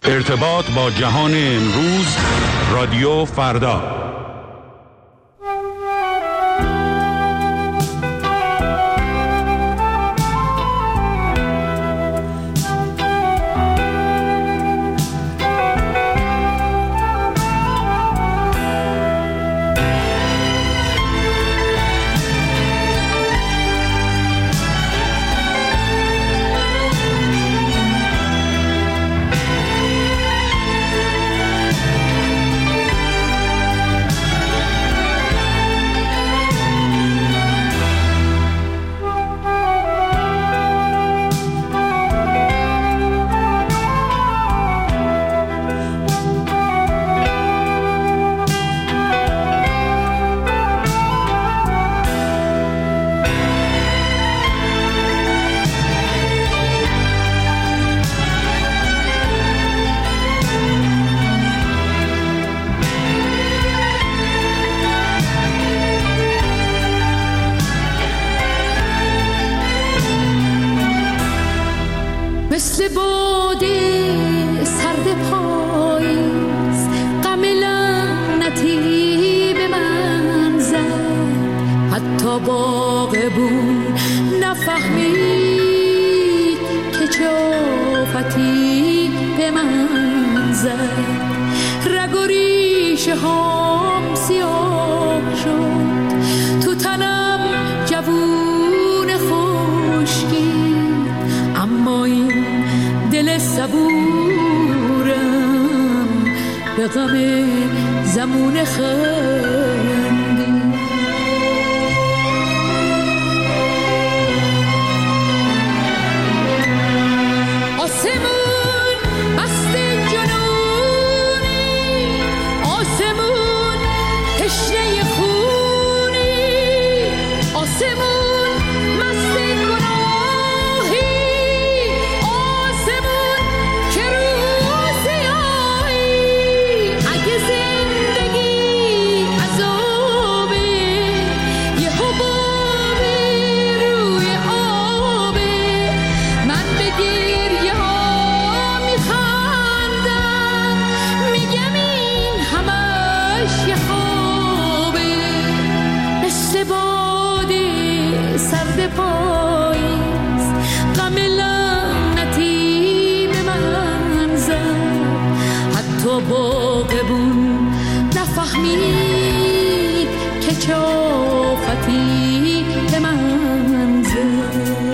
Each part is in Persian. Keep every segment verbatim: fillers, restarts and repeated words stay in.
ارتباط با جهان امروز، رادیو فردا. مثل باده سرد پاییز غم لعنتی به من زد، حتی باغبون نفهمید که چه آفتی به من زد. رگ و ریشه هام سیاه شد، تو تنم جوون خشکی، اما این دل صبورم به غم زمون خندی. آسمون مست جنونی، آسمون تشنه خونی، آسمون مست گناهی، آسمون که روز سیاهی. اگه زندگی عذابه، یه حبابه روی آبه، من به گریه ها میخندم، میگم این همش یه خوابه. مثل باده سرد پاییز غم لعنتی به من زد، حتی باغبون نفهمید که چه آفتی به من زد.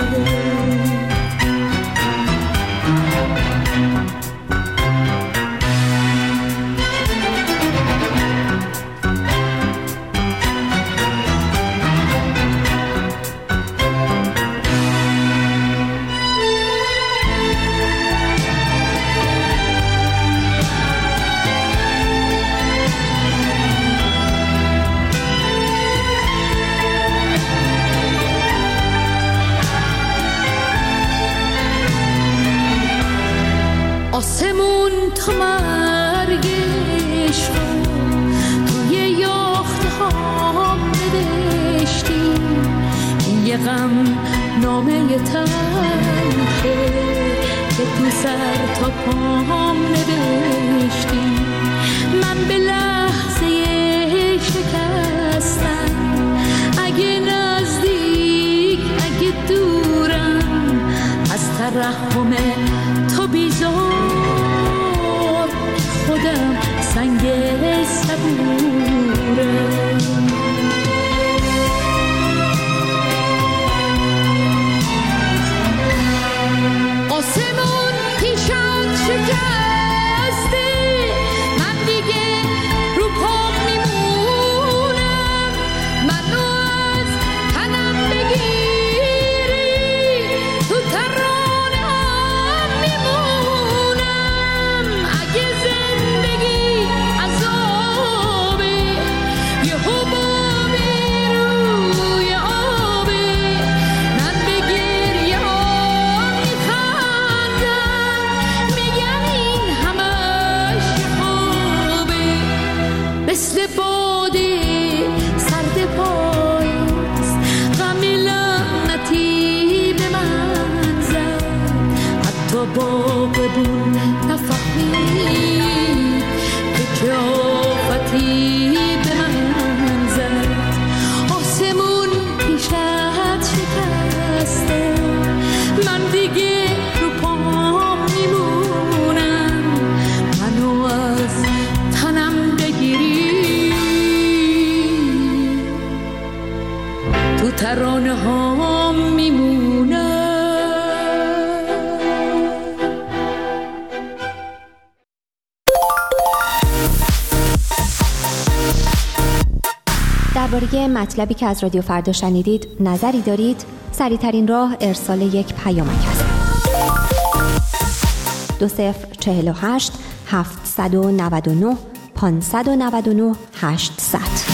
آسمون تا مرگش توی یاخته ها نوشتی، یه غم نامه تلخه که تو سر تا پام نوشتی. من به لحظه شکستم، اگه نزدیک اگه دورم، از ترحم تو بیزار خودم سنگ صبورم. آسمون پیشت شکسته، من دیگه رو پام میمونم، منو از تنم بگیری تو ترانه‌ام میمونم. اگه زندگی عذابه، یه درباره مطلبی که از رادیو فردا شنیدید نظری دارید؟ سریع‌ترین راه ارسال یک پیامک است. دو صفر چهل و هشت هفتصد و نود و نه پانصد و نود و نه هشتصد.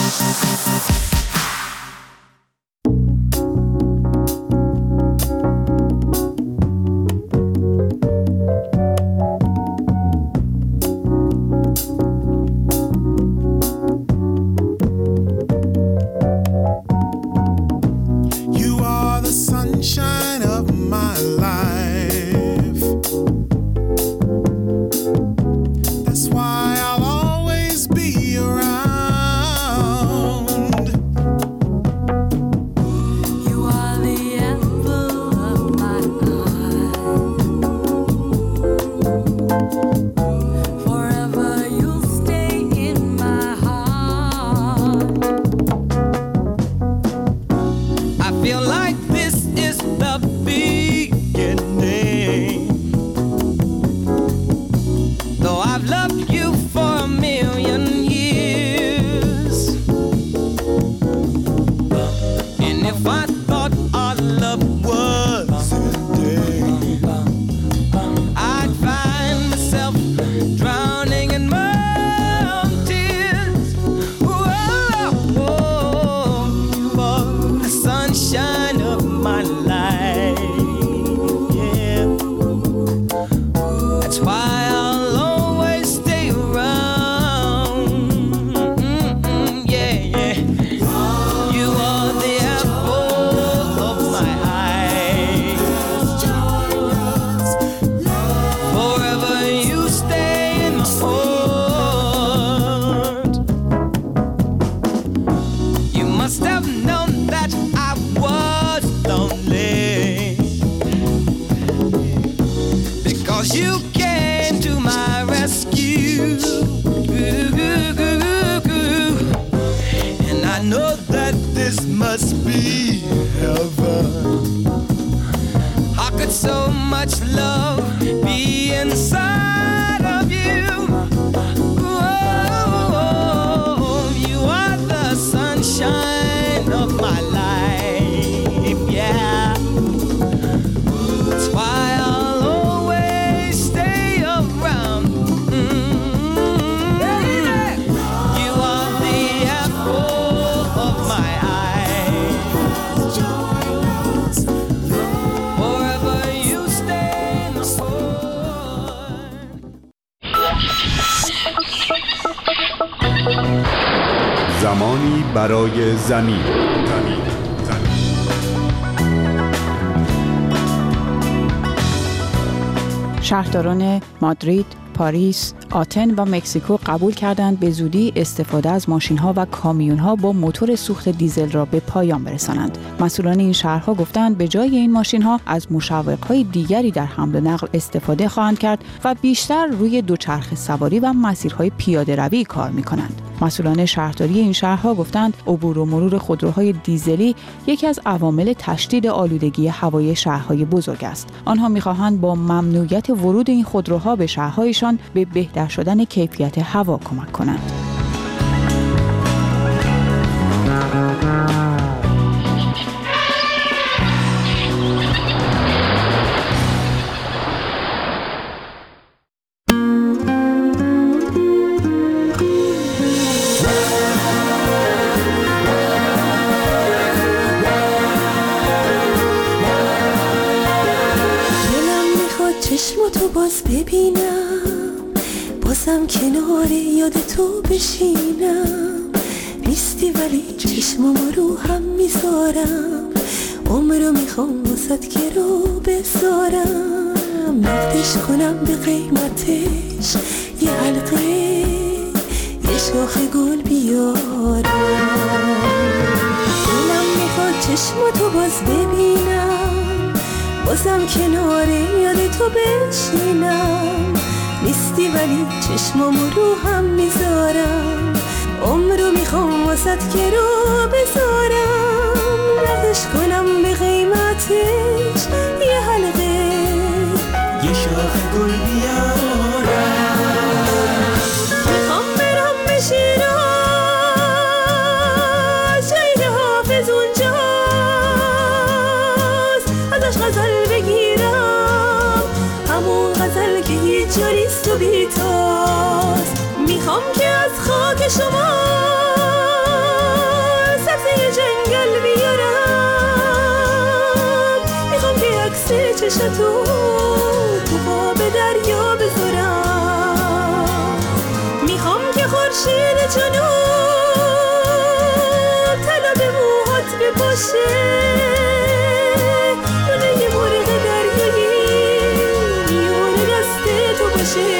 زمانی برای زمین. شهرداران مادرید، پاریس، آتن و مکزیکو قبول کردند به زودی استفاده از ماشین‌ها و کامیون‌ها با موتور سوخت دیزل را به پایان برسانند. مسئولان این شهرها گفتند به جای این ماشین‌ها از مشوق‌های دیگری در حمل و نقل استفاده خواهند کرد و بیشتر روی دوچرخه سواری و مسیرهای پیاده‌روی کار می‌کنند. مسئولان شهرداری این شهرها گفتند عبور و مرور خودروهای دیزلی یکی از عوامل تشدید آلودگی هوایی شهرهای بزرگ است. آنها می‌خواهند با ممنوعیت ورود این خودروها به شهرهایشان به بهتر شدن کیفیت هوا کمک کنند. تو باز ببینم، بازم کنار یاد تو بشینم. نیستی ولی چشمامو رو هم میذارم، عمرو میخوام واسط که رو بذارم. نقدش کنم به قیمتش یه حلقه، یه شاخ گل بیارم. دلم میخواد چشماتو باز ببینم، بازم کنار یاد تو بشینم. نیستی ولی چشمامو رو هم میذارم، عمرو میخوام واسط که رو بذارم. نقدش کنم به قیمتش یه حلقه، یه شاخ گل بیارم. میخوام برم به شیراز، محل که هیچ جا نیست و بی‌تاست. میخوام که از خاک شما سبزه جنگل بیارم، میخوام که عکس چشتو تو قاب دریا بذارم، میخوام که خورشید جنوب طلا به موهات بپاشه، دونه یه مرغ دریایی میون دست تو باشه.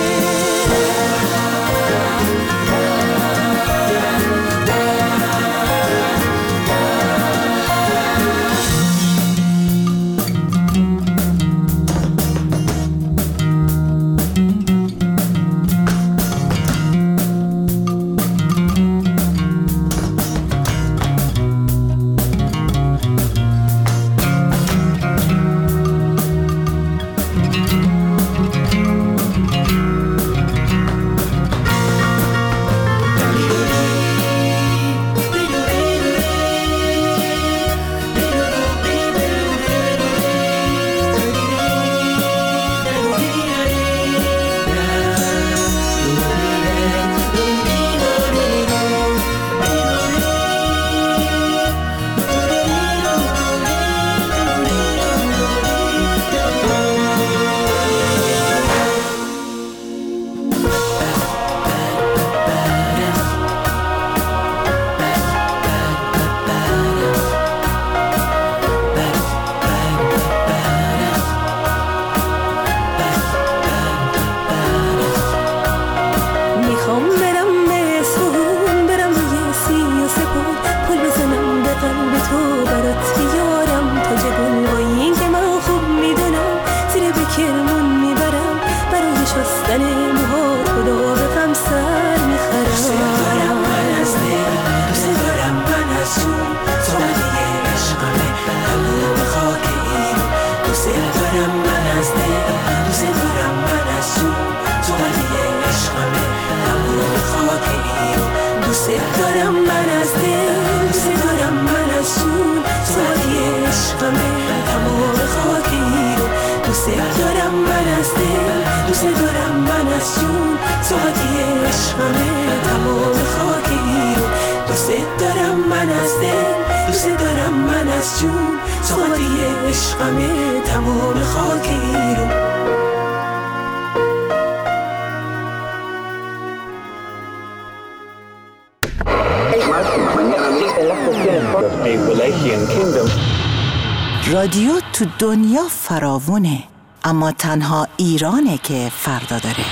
رادیو تو دنیا فراوونه، اما تنها ایرانه که فردا داره.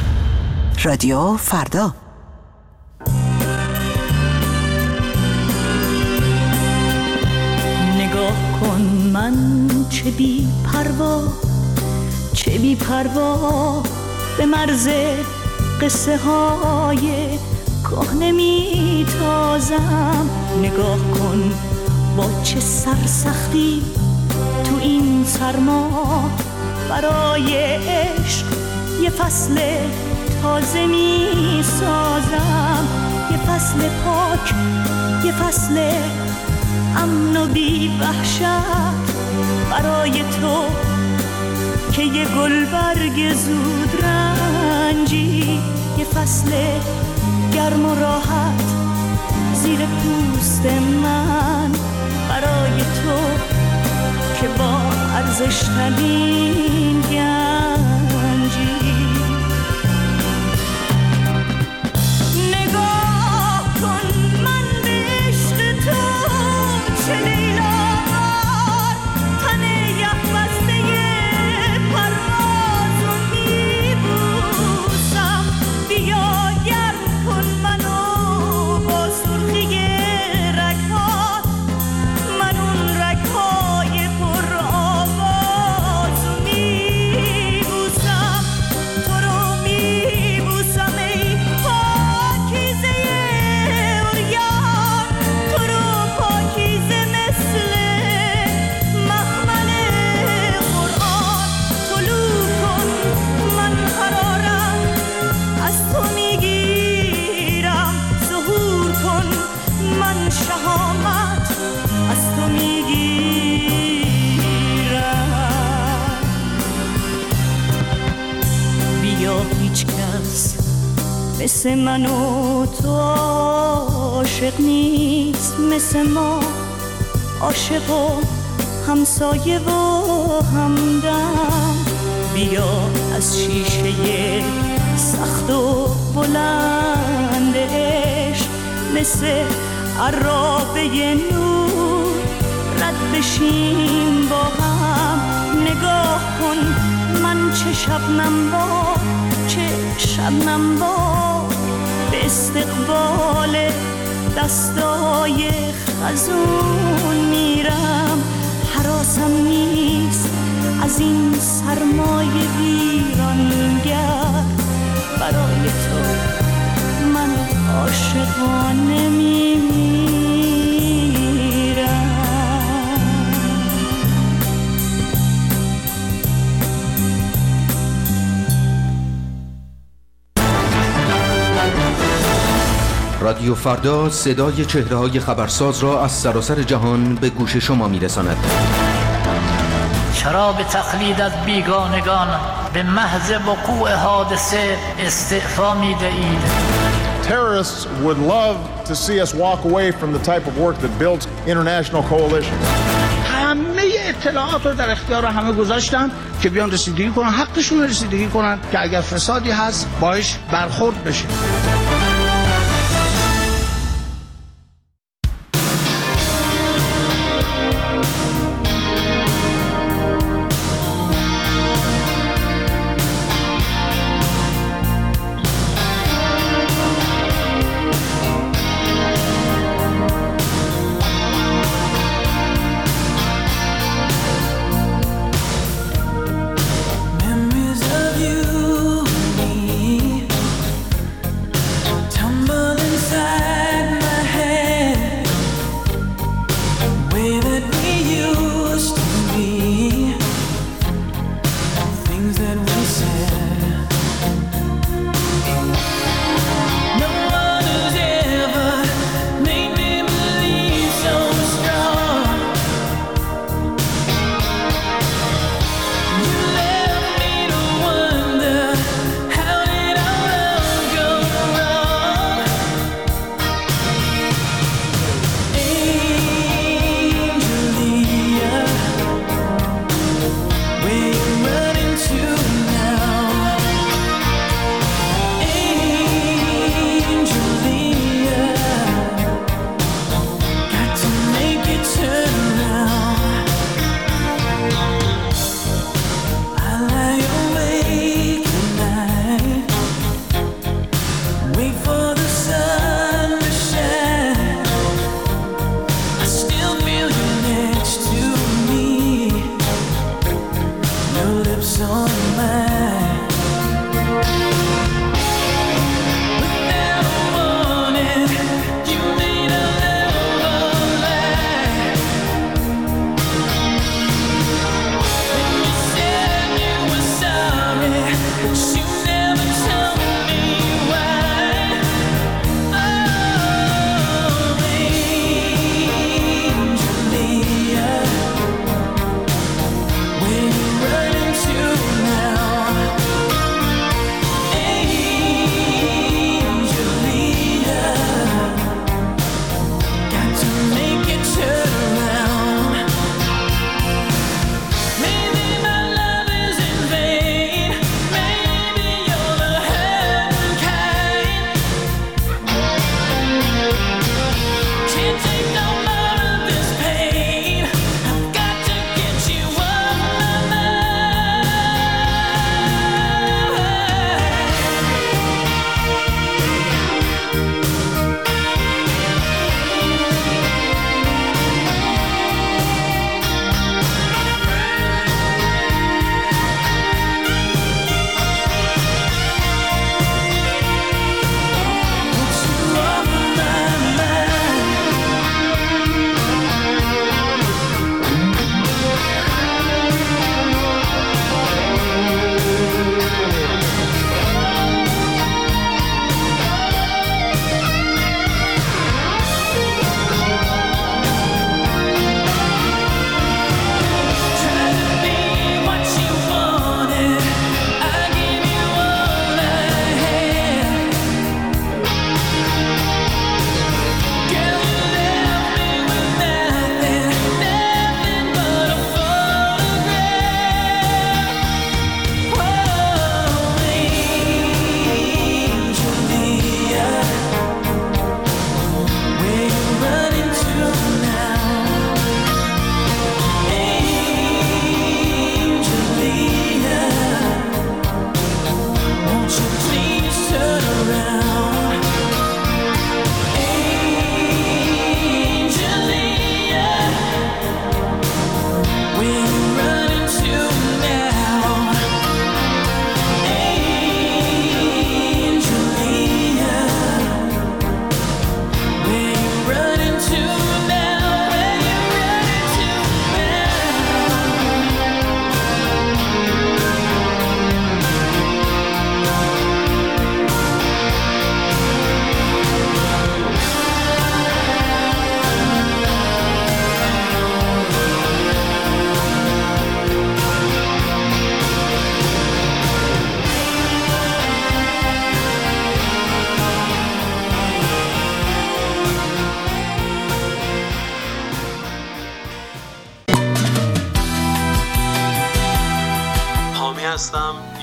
رادیو فردا. نگاه کن من چه بی پروا، چه بی پروا به مرز قصه های کهنه می تازم. نگاه کن با چه سرسختی تو این سرما برای عشق یه فصل تازه می سازم، یه فصل پاک، یه فصل امن و بی وحشت برای تو که یه گلبرگ زود رنجی، یه فصل گرم و راحت زیر پوست من برای تو که با ارزش ترین گنجی. نگاه کن من به عشق تو چه لیلان، تن یخ بسته پرواز رو میبوسم. بیا گرم کن منو با سرخی رگ‌هات، من اون رگ‌های پر آواز رو میبوسم. مثل من و تو عاشق نیست، مثل ما عاشق و همسایه و همدم. بیا از شیشه سخت و بلند عشق مثل عرابه نور رد بشیم با هم. نگاه کن من چه شبنم با چه شبنم با به استقبال دستای خزون میرم. حراسم نیست از این سرمایه ویرانگر، برای تو من عاشقانه میمیرم. رادیو فردا صدای چهره‌های خبرساز را از سراسر جهان به گوش شما می‌رساند. چرا به تقلید از بیگانگان به محض وقوع حادثه استعفا می‌دهید؟ Terrorists would love to see us walk away from the type of work that builds international coalitions. همه اطلاعات رو در اختیار همه گذاشتن که بیان رسیدگی کنن، حقشون رسیدگی کنن که اگر فسادی هست باش برخورد بشه.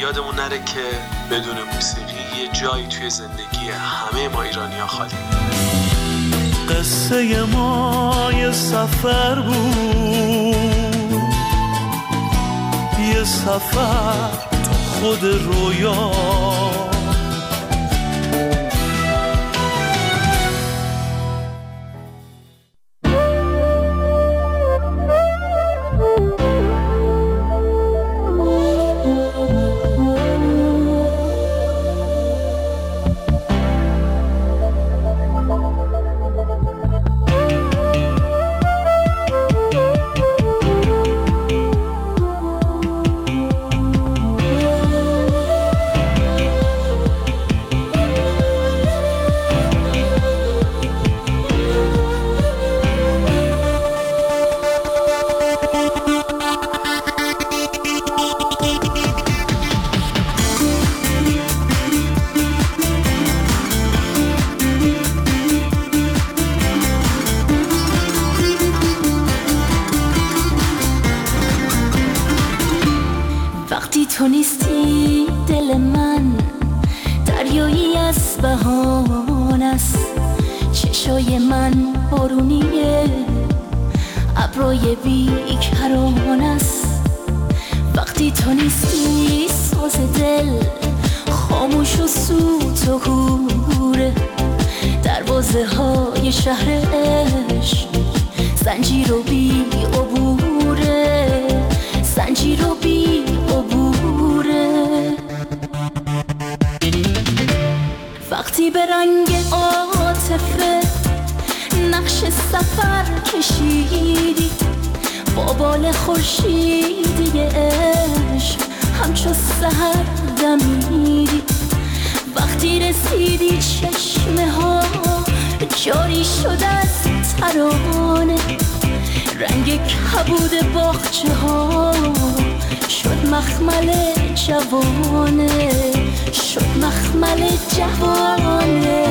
یادمون نره که بدون موسیقی یه جایی توی زندگی همه ما ایرانی‌ها خالی. قصه ما یه سفر بود، یه سفر تو خود رویا. تو نیستی دل من دریایی از بهانه است، چشای من بارونیه ابرای بیکرانه است. وقتی تو نیستی ساز دل خاموش و سوت و کوره، دروازه های شهر عشق زنجیر و بی عبوره، زنجیر و بی عبوره. وقتی به رنگ عاطفه نقش سفر کشیدی، با بال خورشیدی عشق همچو سحر دمیدی. وقتی رسیدی چشمه ها جاری شد از ترانه، رنگ کبود باغچه ها شد مخمل جوانه، شد مخمل جوانه.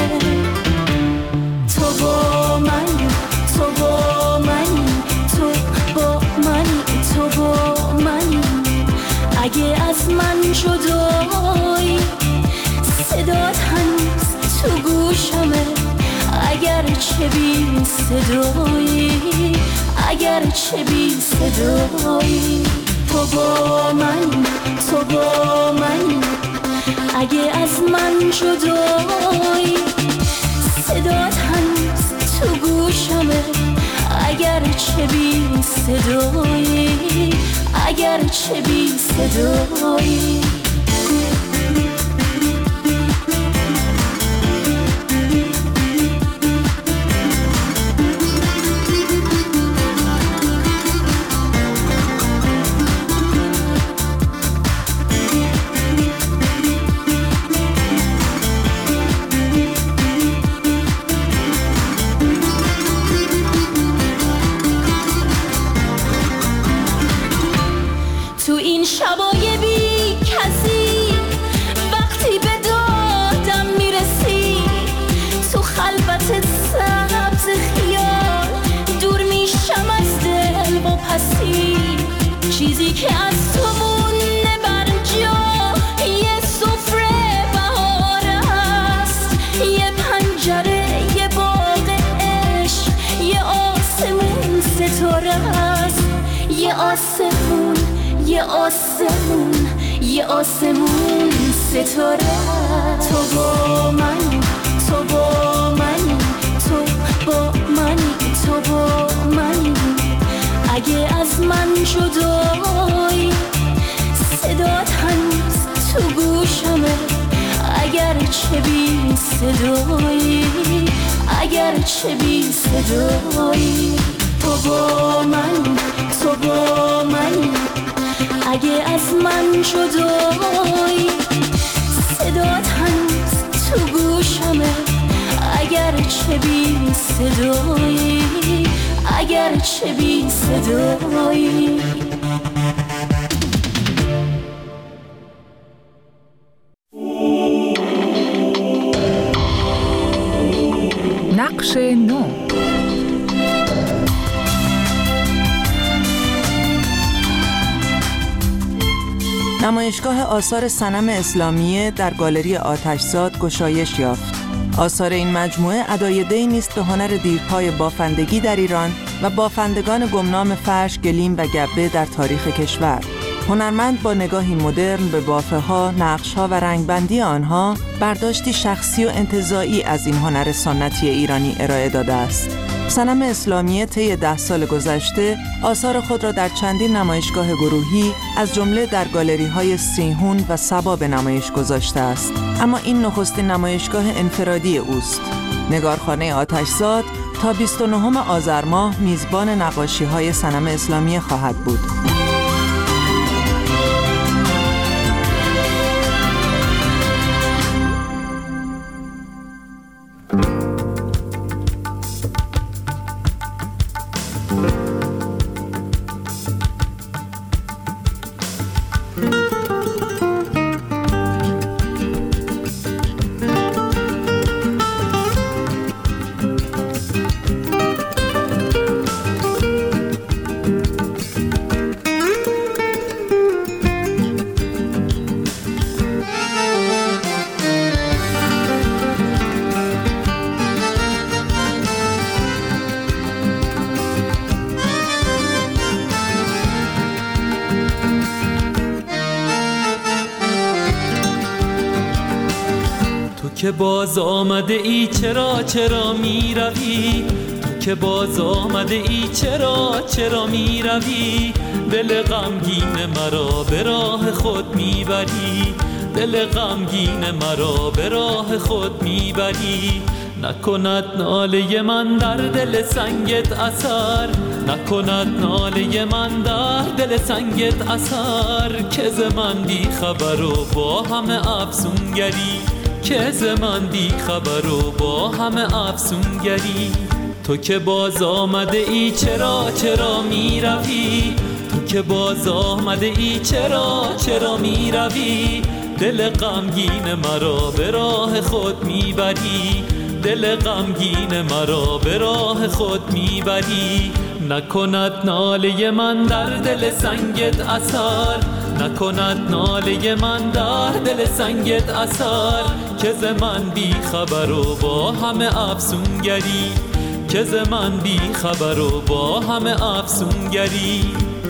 تو با منی، تو با منی، تو با منی، تو با منی. اگه از من جدایی صدات هنوز تو گوشمه، اگر چه بی صدایی، اگر چه بی صدایی. تو با من، تو با من، اگه از من جدایی صدات هنوز تو گوشمه، اگر چه بی صدایی، اگر چه بی صدایی. تو این شبای بی کسی وقتی به دادم میرسی، تو خلوت سبز خیال دور میشم از دل و پسی. چیزی که از تو مونه بر جا یه سفره بهار است، یه پنجره، یه باغ عشق، یه آسمون ستاره است، یه آسمون، یه آسمون، یه آسمون ستاره. تو با منی، تو با منی، تو با منی، تو با منی. اگه از من جدایی صدات هنوز تو گوشمه، اگر چه بی صدایی، اگر چه بی صدایی. تو با من، تو با منی، اگه از من جدایی صدات هنوز تو گوشمه، اگر چه بی صدایی، اگر چه بی صدایی. نقش نو. نمایشگاه آثار صنم اسلامیه در گالری آتشزاد گشایش یافت. آثار این مجموعه ادایه‌ای نیست به هنر دیرپای بافندگی در ایران و بافندگان گمنام فرش، گلیم و گبه در تاریخ کشور. هنرمند با نگاهی مدرن به بافه‌ها، نقش‌ها و رنگبندی آنها برداشتی شخصی و انتزاعی از این هنر سنتی ایرانی ارائه داده است. صنم اسلامیه طی ده سال گذشته آثار خود را در چندین نمایشگاه گروهی از جمله در گالری‌های سیهون و صبا به نمایش گذاشته است، اما این نخستین نمایشگاه انفرادی اوست. نگارخانه آتشزاد تا بیست و نهم آذر ماه میزبان نقاشی‌های صنم اسلامیه خواهد بود. که باز آمده ای چرا چرا می روی، تو که باز آمده ای چرا چرا می روی، دل غمگین مرا به راه خود می بری، دل غمگین مرا به راه خود می بری. نکند ناله من در دل سنگت اثر، نکند ناله من در دل سنگت اثر، که ز من بی خبر و با همه افسونگری، که ز من بی خبر و با همه افسونگری. تو که باز آمده ای چرا چرا می روی، تو که باز آمده ای چرا چرا می روی، دل غمگین مرا به راه خود می بری، دل غمگین مرا به راه خود می بری. نکند ناله من در دل سنگت اثر، نکند ناله من در دل سنگت اثر، که ز من بی خبر و با همه افسونگری، که ز من بی خبر و با همه افسونگری.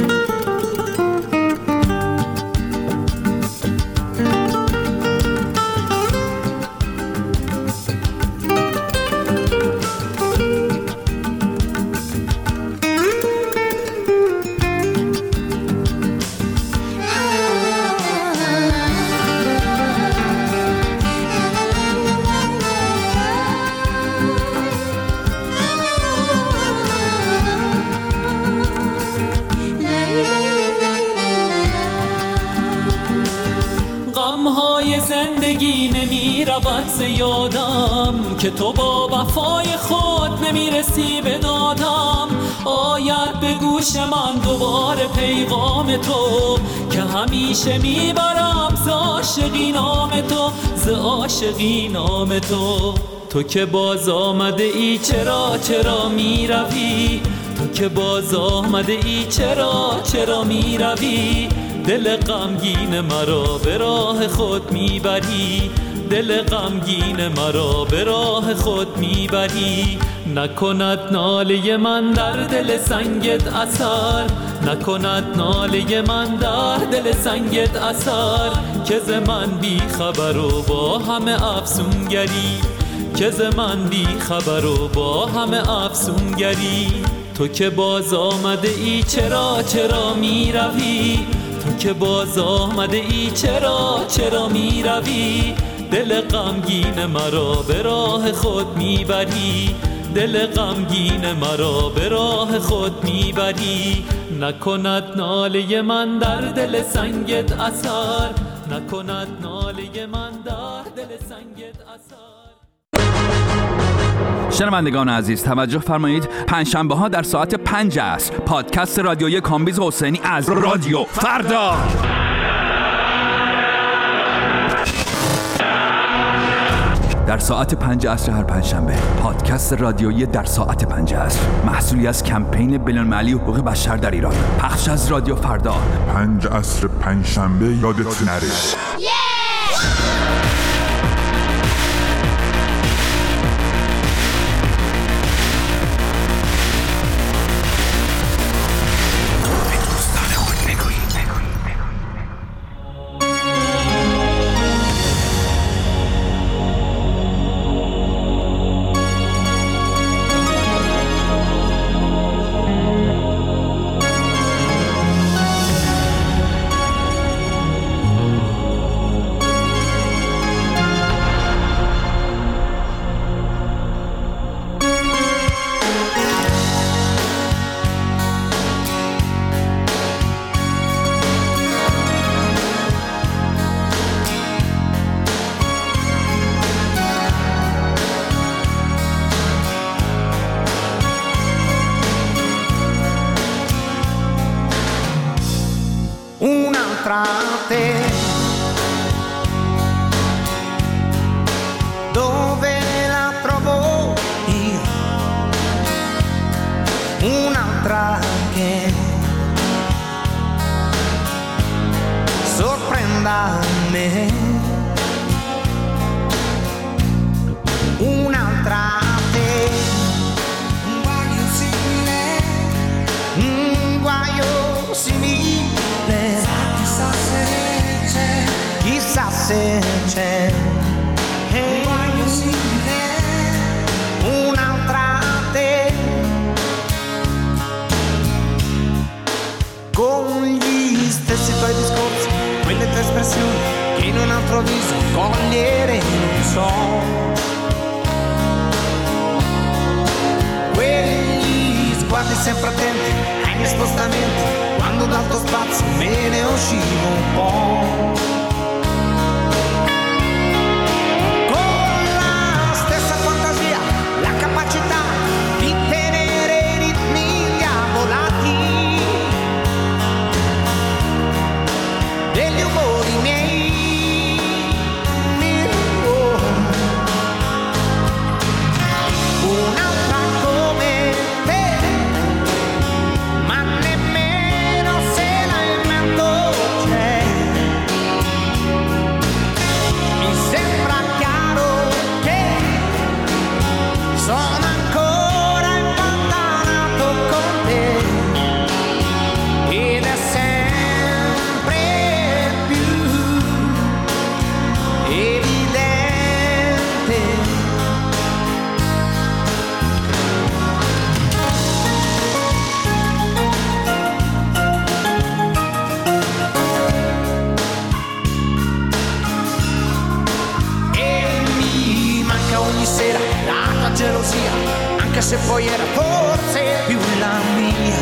زندگی نمی رود ز یادم، که تو با وفای خود نمی رسی به دادم. آید به گوش من دوباره پیغام تو، که همیشه می برم ز عاشقی نام تو، ز عاشقی نام تو. تو که باز آمده ای چرا چرا می روی، تو که باز آمده ای چرا چرا می روی، دل غمگین مرا به راه خود میبری، دل غمگین مرا به راه خود میبری. نکند ناله من در دل سنگت اثر، نکند ناله من در دل سنگت اثر، که ز من بی خبر و با همه افسونگری، که ز من بی خبر و با همه افسونگری. تو که باز آمده ای چرا چرا می روی، تو که باز آمده ای چرا چرا می روی، دل غمگین مرا به راه خود می بری، دل غمگین مرا به راه خود می بری. نکند ناله من در دل سنگت اثر، نکند ناله من در دل سنگت اثر. شنوندگان عزیز توجه فرمایید، پنجشنبه ها در ساعت پنج عصر پادکست رادیویی کامبیز حسینی از رادیو فردا. در ساعت پنج عصر هر پنجشنبه. پادکست رادیویی در ساعت پنج عصر، محصولی از کمپین بین‌المللی حقوق بشر در ایران. پخش از رادیو فردا. پنج عصر پنجشنبه یادت نره. Dove la trovo io? Un'altra che sorprenda me, un'altra te, un guaio simile, un guaio simile, chissà se c'è, chissà se c'è. Un guaio simile, un'altra te, con gli stessi tuoi discorsi, quelle tue espressioni che in un altro viso cogliere non so, quegli sguardi sempre attenti ai miei spostamenti, quando dal tuo spazio me ne uscivo un po'. Anche se poi era forse più la mia,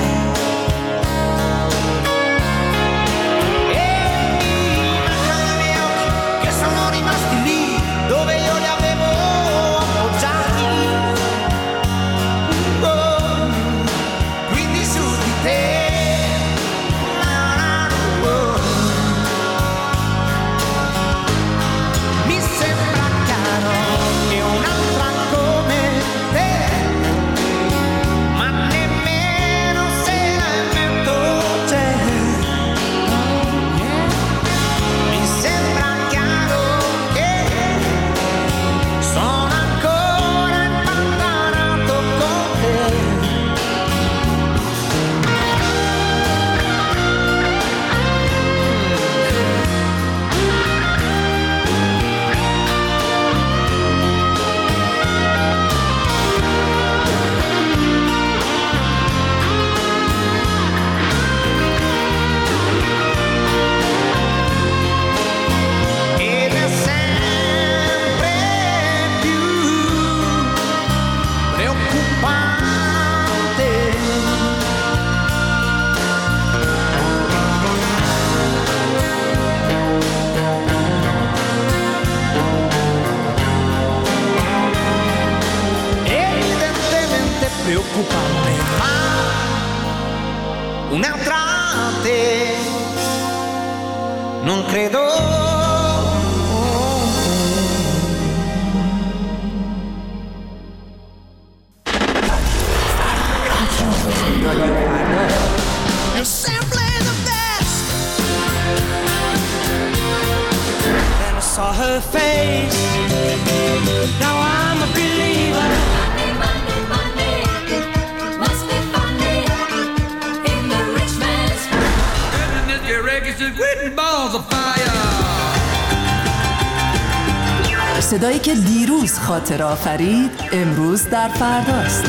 e mi mancano i miei occhi che sono rimasti lì dove io li avevo appoggiati, oh, quindi su di te, oh, mi sembra chiaro che un'altra come preoccupante, ma un'altra te non credo. saw her face. Now I'm a believer. Money, money, money, must be funny in the rich man's balls of fire. صدایی که دیروز خاطر آفرید امروز در فرداست.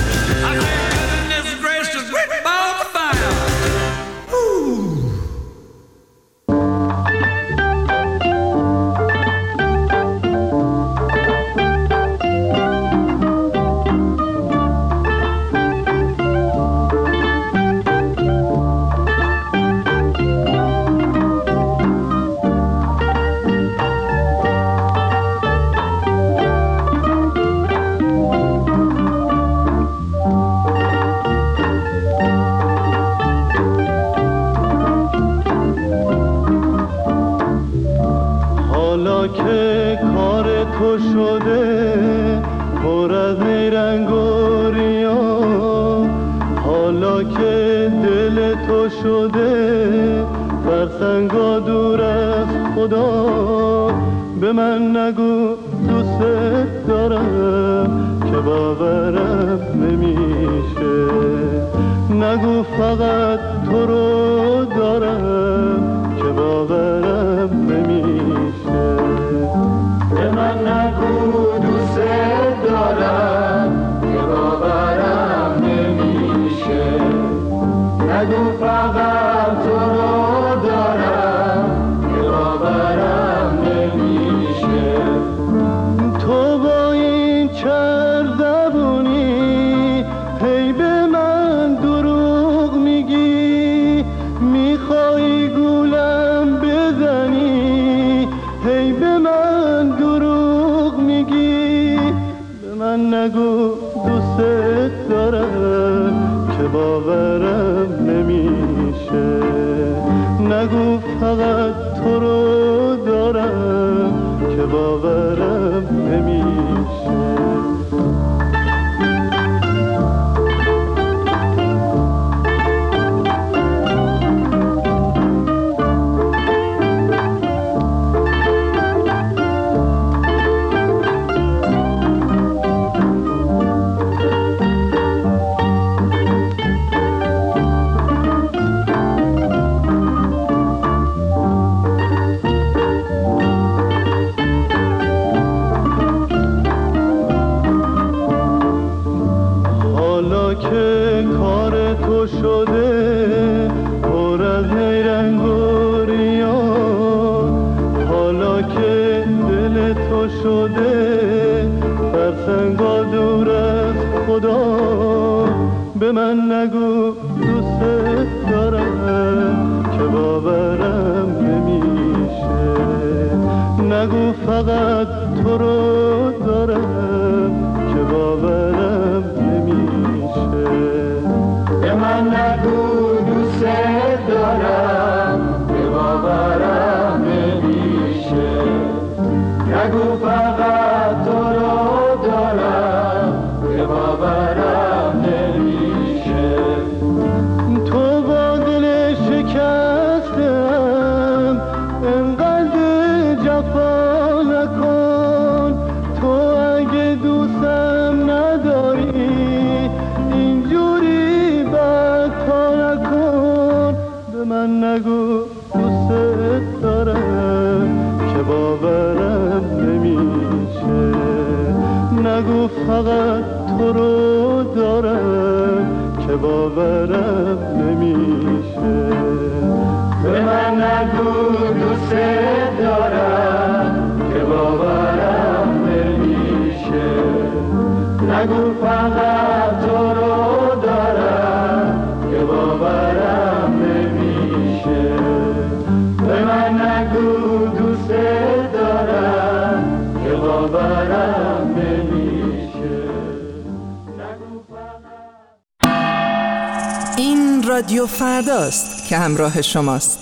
این رادیو فرداست که همراه شماست.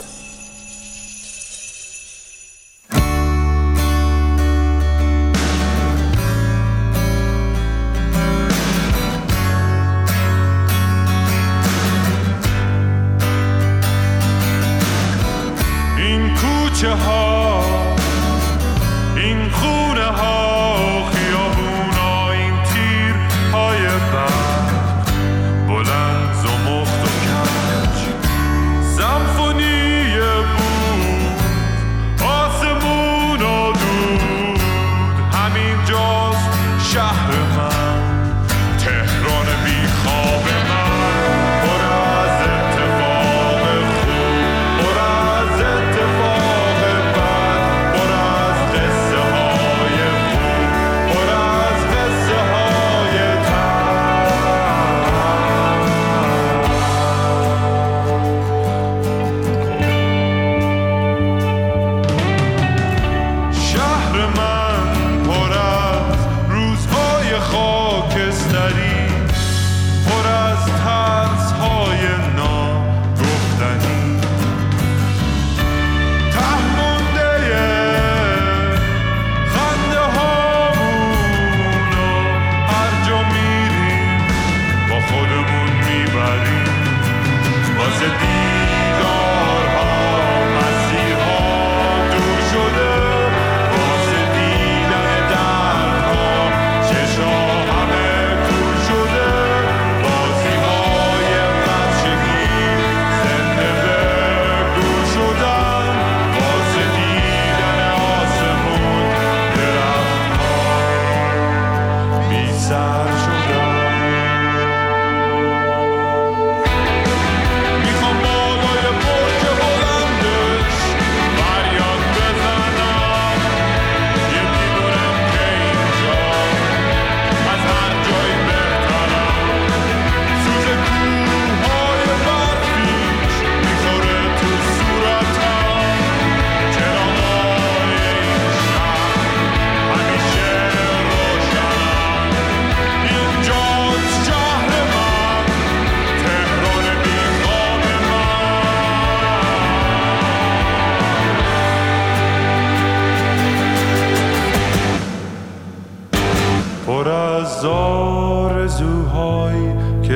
این کوچه ها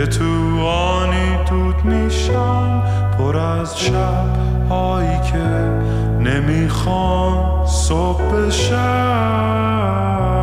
به تو آنی دود میشم پر از شب هایی که نمیخوان صبح بشم.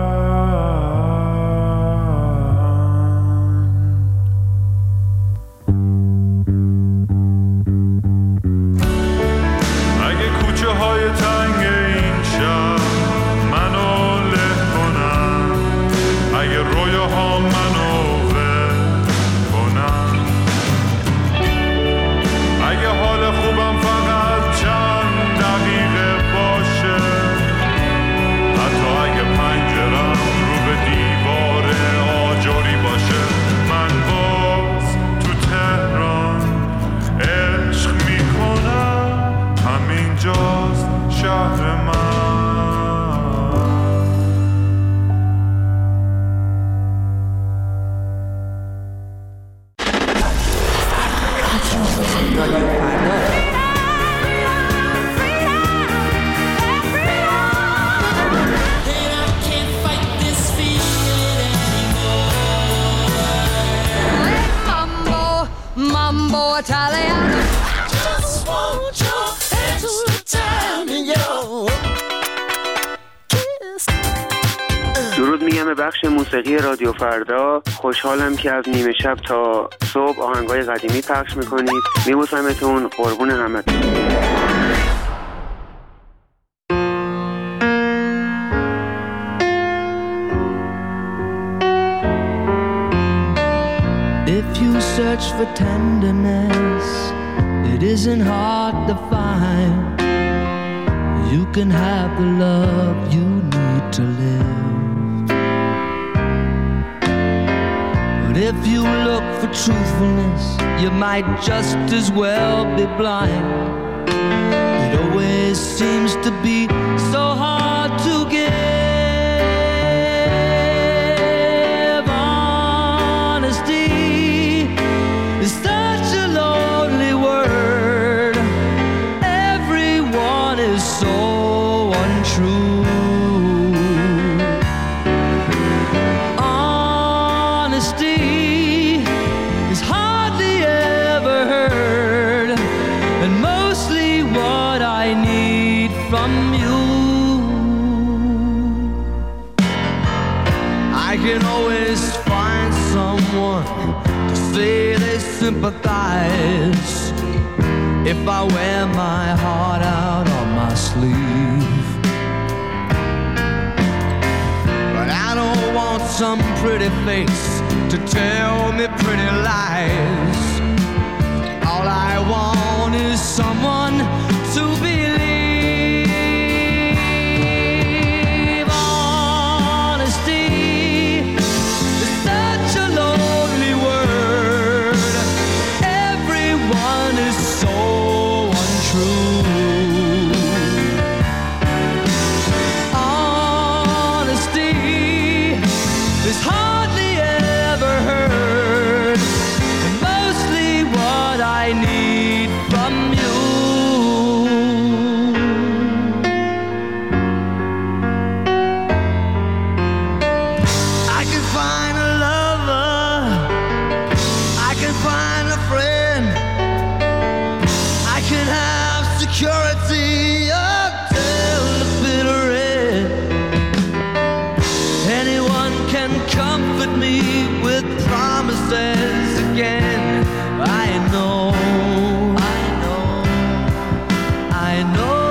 درود میگم به بخش موسیقی رادیو فردا. خوشحالم که از نیمه شب تا صبح آهنگای قدیمی پخش میکنید. میبوسمتون، قربون همتون. If you search for tenderness, it isn't hard to find. You can have the love you need to live. But if you look for truthfulness, you might just as well be blind. It always seems to be so hard to give. Honesty is such a lonely word. Everyone is so untrue. Honesty is hardly ever heard, and mostly what I need from you. I can always find someone to say they sympathize if I wear my heart out on my sleeve. But I don't want some pretty face to tell me pretty lies. All I want is someone to believe. Honesty is such a lonely word. Everyone is so untrue. Honesty is hardly ever heard, and mostly what I need from you. I can find a lover, I can find a friend, I can have security until the bitter end. Anyone can comfort me with promises again. I know, I know, I know.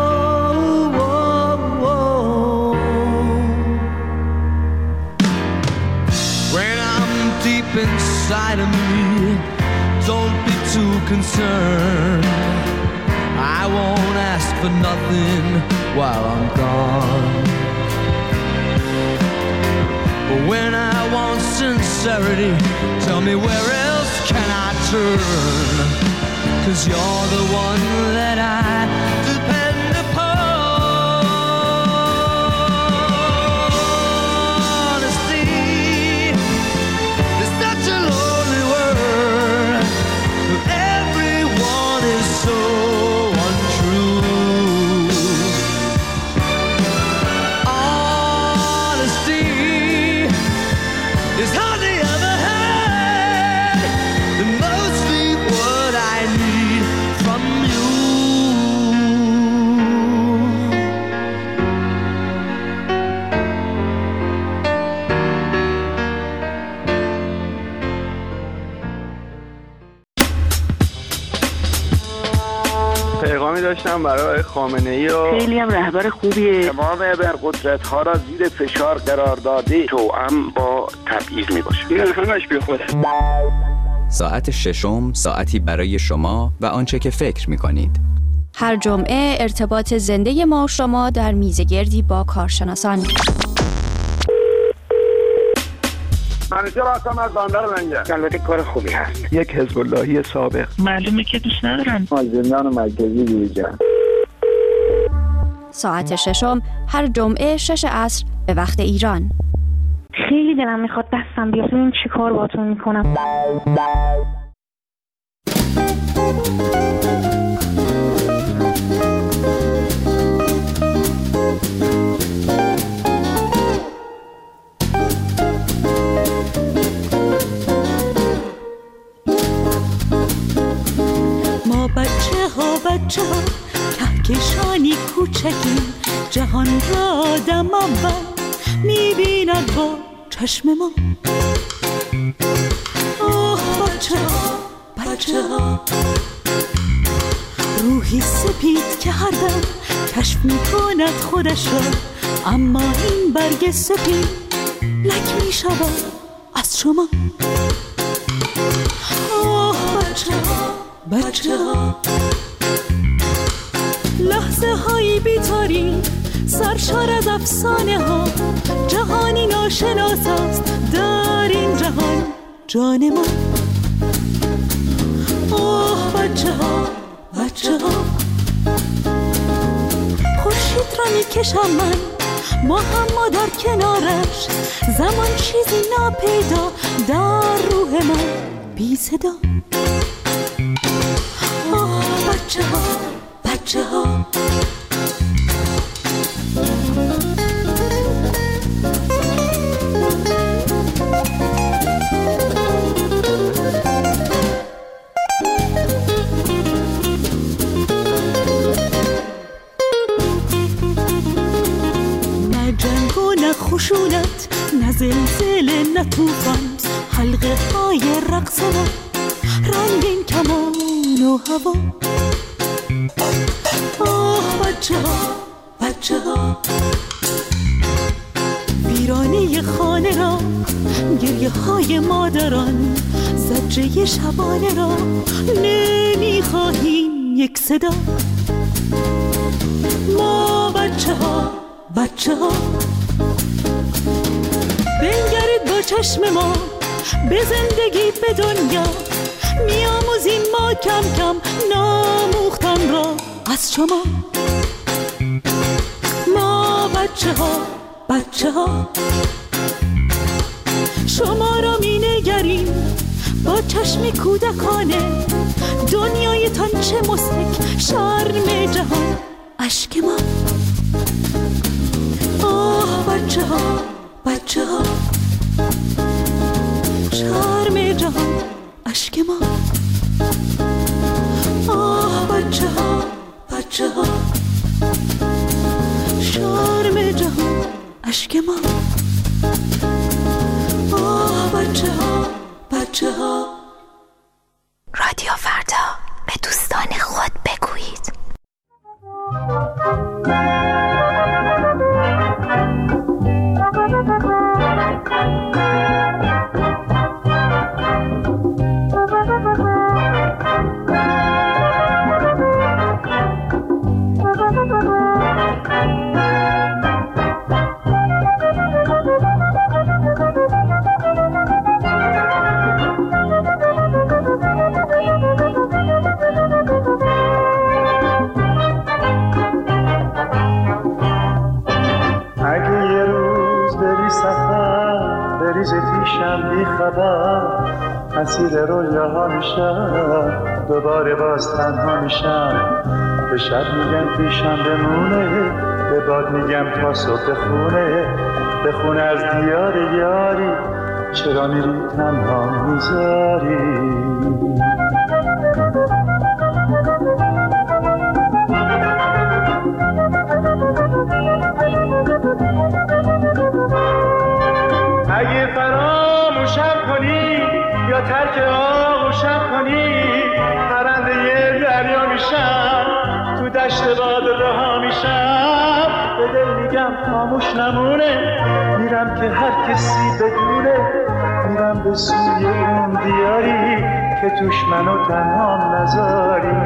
When I'm deep inside of me, don't be too concerned. I won't ask for nothing while I'm gone. But when I want sincerity, tell me where else can I turn? 'Cause you're the one that I depend upon. Honesty is such a lonely word. Everyone is so untrue. Honesty is hardly ever heard, داشتم برای خامنه‌ای و خیلی هم رهبر خوبیه. تمام ابرقدرت‌ها را زیر فشار قرار داده، توأم با تبعیض میباشه. این همش بی خوده. ساعت ششم ساعتی برای شما و آنچه که فکر می‌کنید. هر جمعه ارتباط زنده ما و شما در میزگردی با کارشناسان. منیجر هستم از بندر لنگر. البته کار خوبی هست. یک حزب اللهی سابق. معلومه که دوست ندارن. از زندان مرکزی بیرون. ساعت ششم هر جمعه شش عصر به وقت ایران. خیلی دلم میخواد دستم بیاد ببین چی کار باهاتون میکنم. ما بچه ها بچه ها کهکشانی کوچکی، جهان را آدم اول میبیند با چشم ما. آه بچه ها بچه ها، روحی سپید که هر دم کشف میکند خودش را، اما این برگ سپید لک میشود از شما. آه بچه ها بچه ها، لحظه هایی بیتاری سرشار از افسانه ها، جهانی ناشناس است در این جهان جان ما. آه بچه ها بچه ها، خورشید را میکشم من، ما هم ما در کنارش، زمان چیزی ناپیدا در روح من بی صدا. آه بچه ها بچه ها، نه جنگ و نه خشونت، نه زلزله نه توفان، حلقه های رقص ما، رنگین کمان و هوا. آه بچه ها بچه ها، ویرانه خانه را، گریه های مادران، زجه شبانه را، نمیخواهیم یک صدا. ما بچه ها بچه ها، بنگرید با چشم ما به زندگی به دنیا، میاموزیم ما کم کم ناموختن را از شما. ما بچه ها بچه ها، شما را می نگریم با چشم کودکانه، دنیایتان چه مضحک شرم جهان اشک ما. آه بچه ها بچه ها، شرم جهان اشک ما. آه بچه ها بچه ها، شرم جهان اشک ما. آه بچه ها بچه ها. رادیو فردا، به دوستان خود بگویید. اسیر رویاها میشم، دوباره باز تنها میشم. به شب میگم پیشم بمونه، به باد میگم تا صبح خونه. به خونه از دیار یاری، چرا میری تنها میذاری؟ اگه فراموشم کنی یا ترک آغوشم کنی، پرنده یه دریا میشم، تو باد رها میشم، به دل میگم خاموش نمونه، میرم که هر کسی بدونه، میرم به سوی اون دیاری که توش منو تنها نذاری،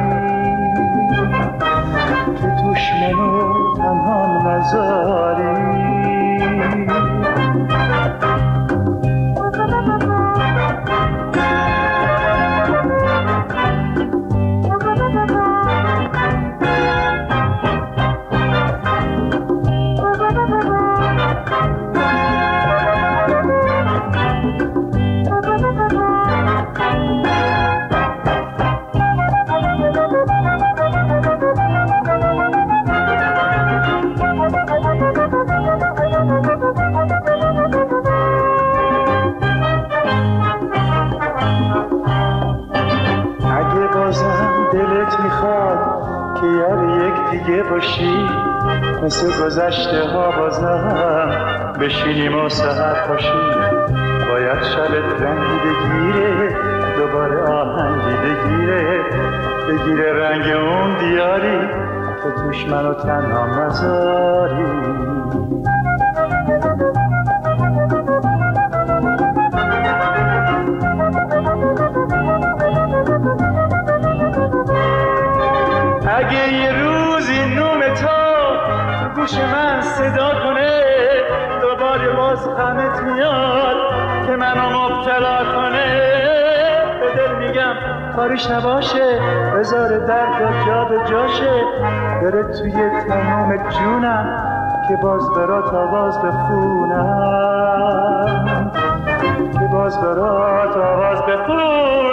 که توش منو تنها نذاری. مثل گذشته ها بازم بشینیم و سحر پاشیم، باید شبت رنگی بگیره، دوباره آهنگی بگیره، بگیره رنگ اون دیاری که توش منو تنها نذاری. اگه یه روزی نوم تو گوش من صدا کنه، دوباره باز غمت میاد که منو مبتلا کنه، به دل میگم کاریش نباشه، بذار درد جا به جاشه، بره توی تمام جونم که باز برات آواز بخونم، که باز برات آواز بخونم.